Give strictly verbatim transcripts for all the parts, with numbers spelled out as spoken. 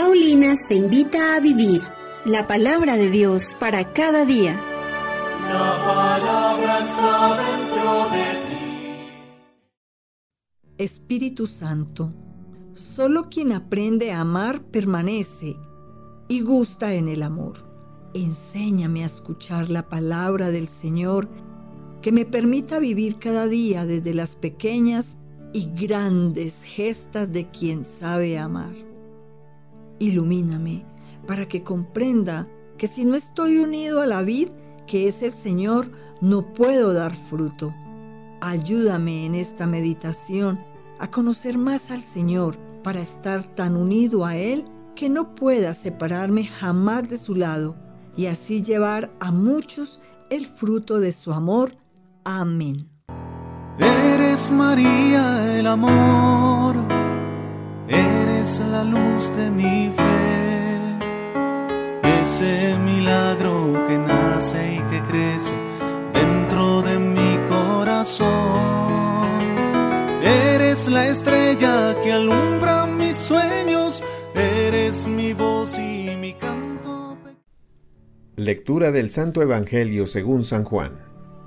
Paulinas te invita a vivir la palabra de Dios para cada día. La palabra está dentro de ti. Espíritu Santo, solo quien aprende a amar permanece y gusta en el amor. Enséñame a escuchar la palabra del Señor, que me permita vivir cada día desde las pequeñas y grandes gestas de quien sabe amar. Ilumíname para que comprenda que si no estoy unido a la vid, que es el Señor, no puedo dar fruto. Ayúdame en esta meditación a conocer más al Señor para estar tan unido a Él que no pueda separarme jamás de su lado y así llevar a muchos el fruto de su amor. Amén. Eres María el amor, eres la luz de mi fe, ese milagro que nace y que crece dentro de mi corazón. Eres la estrella que alumbra mis sueños, eres mi voz y mi canto. Lectura del Santo Evangelio según San Juan.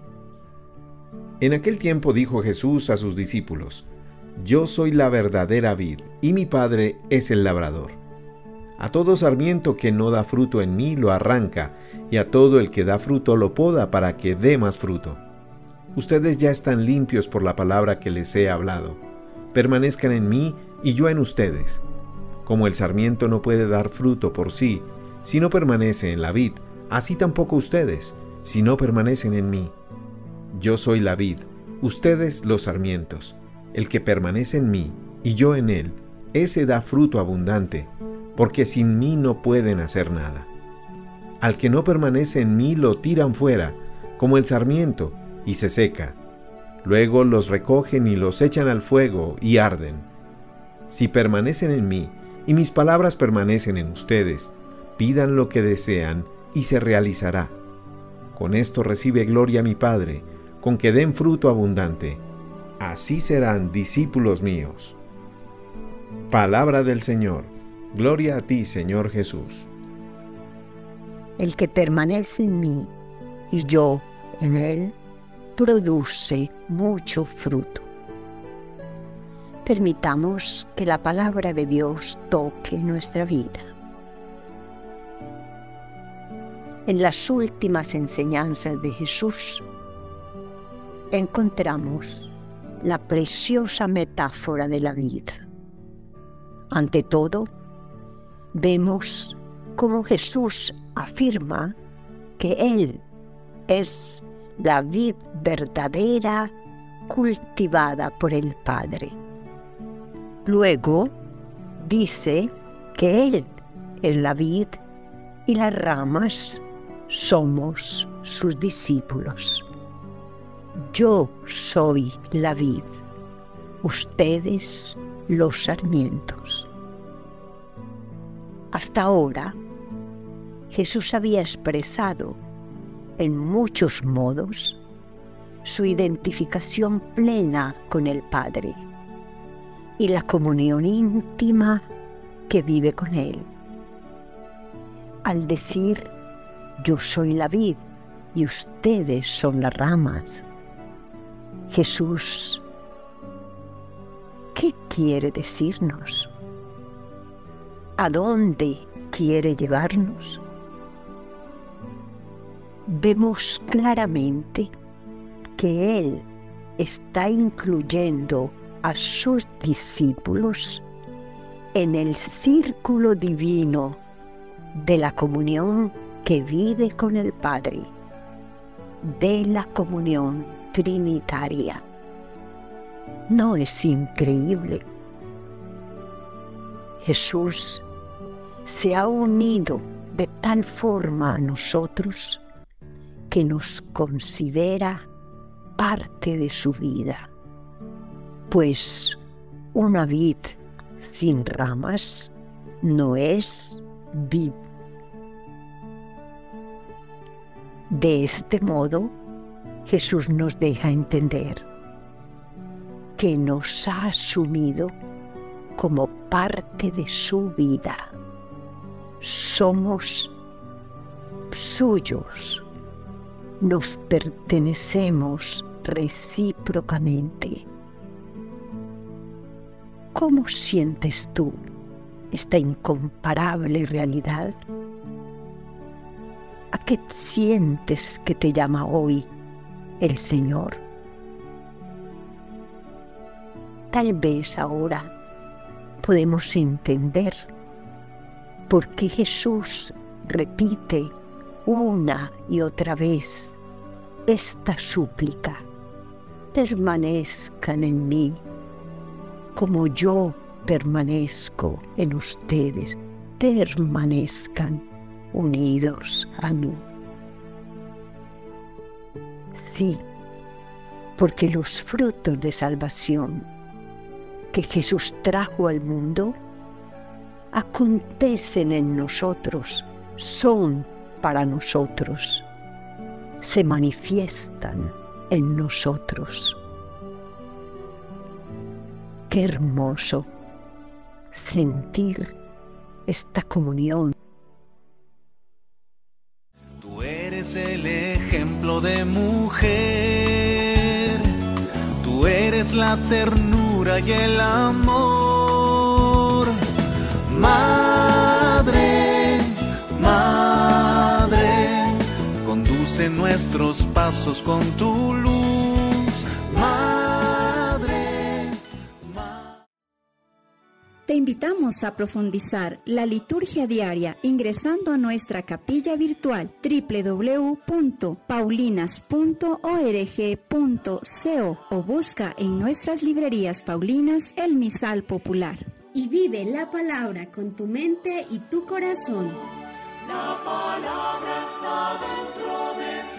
En aquel tiempo dijo Jesús a sus discípulos: Yo soy la verdadera vid, y mi Padre es el labrador. A todo sarmiento que no da fruto en mí lo arranca, y a todo el que da fruto lo poda para que dé más fruto. Ustedes ya están limpios por la palabra que les he hablado. Permanezcan en mí y yo en ustedes. Como el sarmiento no puede dar fruto por sí, si no permanece en la vid, así tampoco ustedes, si no permanecen en mí. Yo soy la vid, ustedes los sarmientos. El que permanece en mí y yo en él, ese da fruto abundante, porque sin mí no pueden hacer nada. Al que no permanece en mí lo tiran fuera, como el sarmiento, y se seca. Luego los recogen y los echan al fuego y arden. Si permanecen en mí y mis palabras permanecen en ustedes, pidan lo que desean y se realizará. Con esto recibe gloria mi Padre, con que den fruto abundante. Así serán discípulos míos. Palabra del Señor. Gloria a ti, Señor Jesús. El que permanece en mí y yo en él, produce mucho fruto. Permitamos que la palabra de Dios toque nuestra vida. En las últimas enseñanzas de Jesús encontramos la preciosa metáfora de la vida. Ante todo, vemos cómo Jesús afirma que Él es la vid verdadera cultivada por el Padre. Luego dice que Él es la vid y las ramas somos sus discípulos. Yo soy la vid, ustedes los sarmientos. Hasta ahora, Jesús había expresado en muchos modos su identificación plena con el Padre y la comunión íntima que vive con Él. Al decir, yo soy la vid y ustedes son las ramas, Jesús, ¿qué quiere decirnos? ¿A dónde quiere llevarnos? Vemos claramente que Él está incluyendo a sus discípulos en el círculo divino de la comunión que vive con el Padre, de la comunión trinitaria. ¿No es increíble? Jesús se ha unido de tal forma a nosotros que nos considera parte de su vida, pues una vid sin ramas no es vid. De este modo, Jesús nos deja entender que nos ha asumido como parte de su vida, somos suyos, nos pertenecemos recíprocamente. ¿Cómo sientes tú esta incomparable realidad? ¿A qué sientes que te llama hoy el Señor? Tal vez ahora podemos entender por qué Jesús repite una y otra vez esta súplica: permanezcan en mí, como yo permanezco en ustedes, permanezcan unidos a mí. Sí, porque los frutos de salvación que Jesús trajo al mundo acontecen en nosotros, son para nosotros, se manifiestan en nosotros. Qué hermoso sentir esta comunión. Tú eres el ejemplo de mujer, tú eres la ternura y el amor. Madre, madre, conduce nuestros pasos con tu luz. Madre, madre. Te invitamos a profundizar la liturgia diaria ingresando a nuestra capilla virtual doble u doble u doble u punto paulinas punto org punto co o busca en nuestras librerías paulinas el misal popular. Y vive la palabra con tu mente y tu corazón. La palabra está dentro de ti.